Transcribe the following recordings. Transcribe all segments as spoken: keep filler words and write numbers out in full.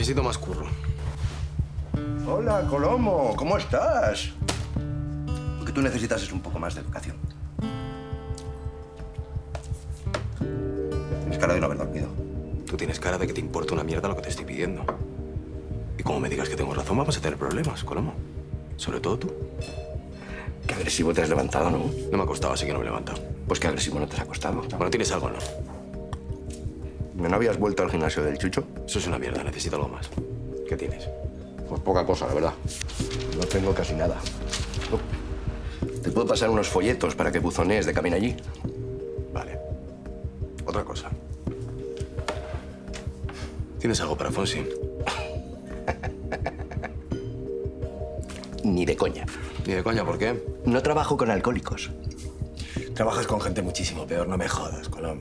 Necesito más curro. Hola, Colomo. ¿Cómo estás? Lo que tú necesitas es un poco más de educación. Tienes cara de no haber dormido. Tú tienes cara de que te importa una mierda lo que te estoy pidiendo. Y como me digas que tengo razón, vamos a tener problemas, Colomo. Sobre todo tú. Qué agresivo te has levantado, ¿no? No me ha costado, así que no me he levantado. Pues qué agresivo no te has acostado. Bueno, ¿tienes algo o no? ¿No habías vuelto al gimnasio del Chucho? Eso es una mierda, necesito algo más. ¿Qué tienes? Pues poca cosa, la verdad. No tengo casi nada. Te puedo pasar unos folletos para que buzonees de camino allí. Vale. Otra cosa. ¿Tienes algo para Fonsi? Ni de coña. Ni de coña, ¿por qué? No trabajo con alcohólicos. Trabajas con gente muchísimo peor, no me jodas, Colomo.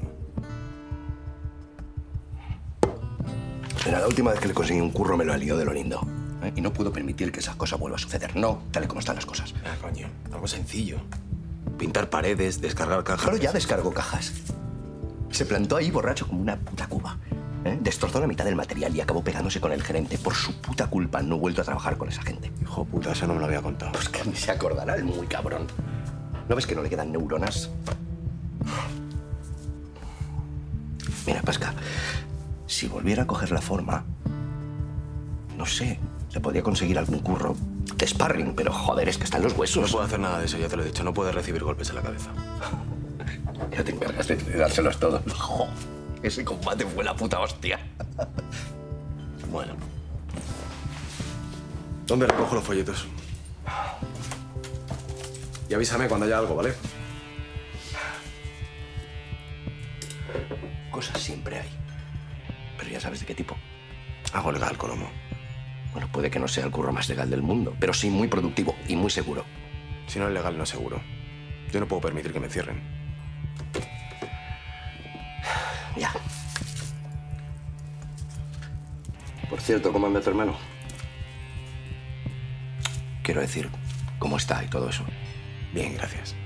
Mira, la última vez que le conseguí un curro me lo alió de lo lindo. ¿eh? Y no puedo permitir que esas cosas vuelvan a suceder. No, tal y como están las cosas. Ah, coño. Algo sencillo. Pintar paredes, descargar cajas. Pero ya descargó cajas. Se plantó ahí borracho como una puta cuba. ¿eh? Destrozó la mitad del material y acabó pegándose con el gerente. Por su puta culpa no he vuelto a trabajar con esa gente. Hijo puta, eso no me lo había contado. Pues que ni se acordará el muy cabrón. ¿No ves que no le quedan neuronas? Mira, Pascal, si volviera a coger la forma, no sé, le podría conseguir algún curro de sparring, pero joder, es que están los huesos. No puedo hacer nada de eso, ya te lo he dicho. No puedes recibir golpes en la cabeza. Ya te encargas de, de dárselos todos. Jo, ese combate fue la puta hostia. Bueno. ¿Dónde recojo los folletos? Y avísame cuando haya algo, ¿vale? Cosas siempre hay. Pero ya sabes de qué tipo. Algo legal, Colomo. Bueno, puede que no sea el curro más legal del mundo, pero sí muy productivo y muy seguro. Si no es legal, no es seguro. Yo no puedo permitir que me cierren. Ya. Por cierto, ¿cómo anda tu hermano? Quiero decir, ¿cómo está y todo eso? Bien, gracias.